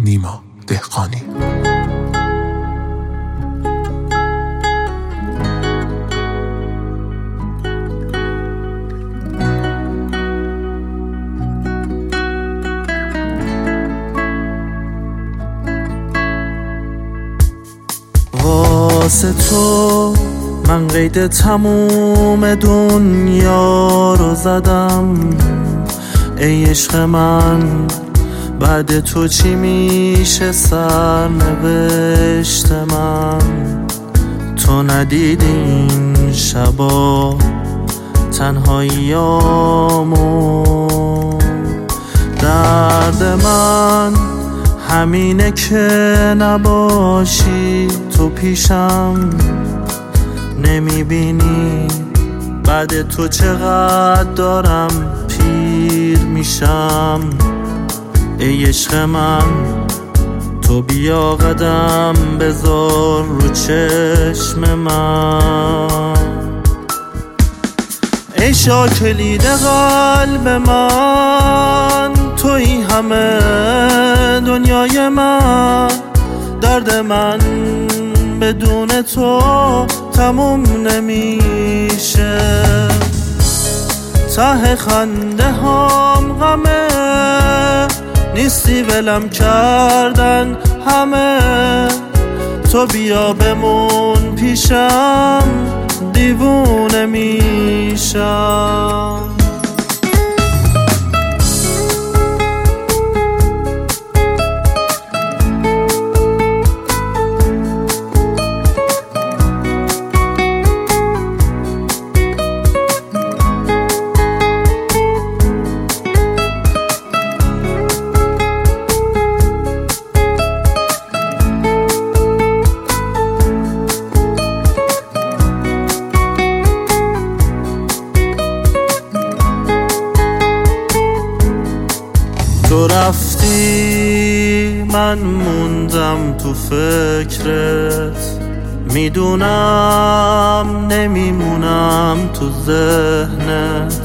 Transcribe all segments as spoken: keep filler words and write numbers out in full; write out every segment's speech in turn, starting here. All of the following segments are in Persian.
نیما دهقانی. واسه تو من قید تموم دنیا رو زدم، ای عشق من بعد تو چی میشه سرنوشت من؟ تو ندیدی این شبا تنهاییامو، درد من همینه که نباشی تو پیشم، نمیبینی بعد تو چقدر دارم پیر میشم. ای عشق من تو بیا قدم بذار رو چشم من، ای شاکلید قلب من، توی همه دنیای من. درد من بدون تو تموم نمیشه، ته خنده هام غمه، نیستی ولم کردن همه. تو بیا بمون پیشم دیوونه میشم. تو رفتی من موندم تو فکرت، میدونم نمیمونم تو ذهنت.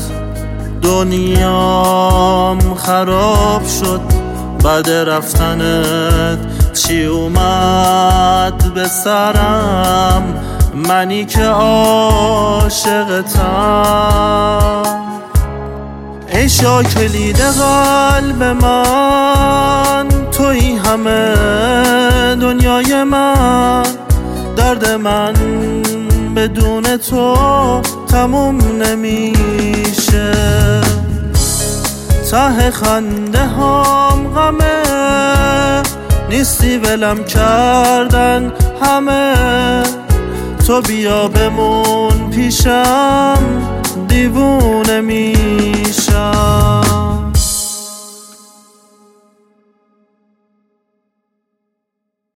دنیام خراب شد بعد رفتنت، چی اومد به سرم منی که عاشقتم. ای شاکلید قلب من، توی همه دنیای من. درد من بدون تو تموم نمیشه، ته خنده هام غمه، نیستی ولم کردن همه. تو بیا بمون پیشم دیوونه میشم.